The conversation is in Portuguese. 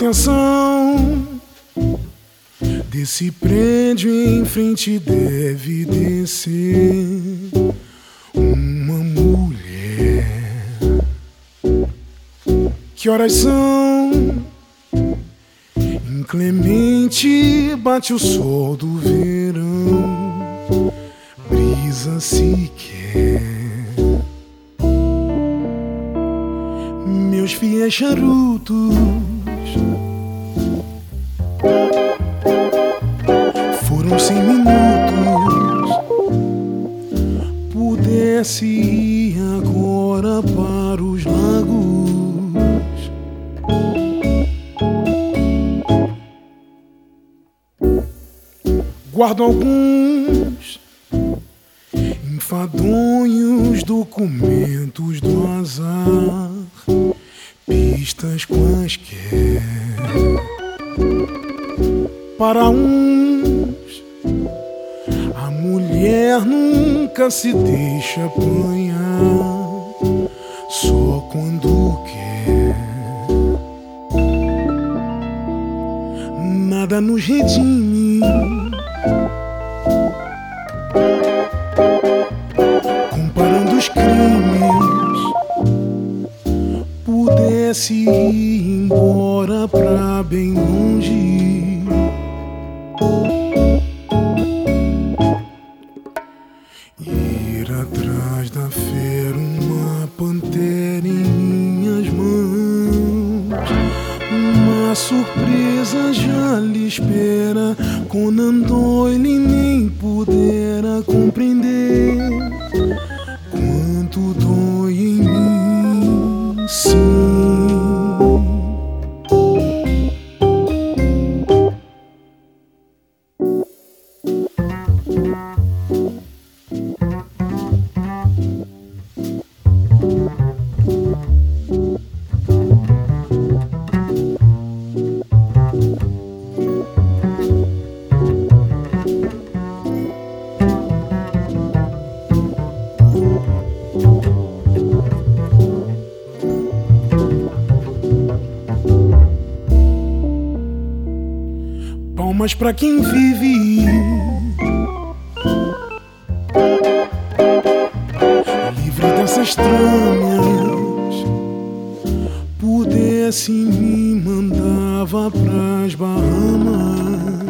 atenção. Desse prédio em frente deve descer uma mulher. Que horas são? Inclemente bate o sol do verão, brisa se quer. Meus fiéis charutos foram 100 minutos. Pudesse ir agora para os lagos. Guardo alguns enfadonhos documentos do azar, pistas quaisquer. Para uns, a mulher nunca se deixa apanhar, só quando quer. Nada nos redime, comparando os crimes. Pudesse ir embora pra bem longe. Ir atrás da fera, uma pantera em minhas mãos. Uma surpresa já lhe espera. Conan Doyle nem pudera compreender quanto dói em mim, sim. Palmas pra quem vive, livre dessas trâmias. Pudesse me mandava pras Bahamas.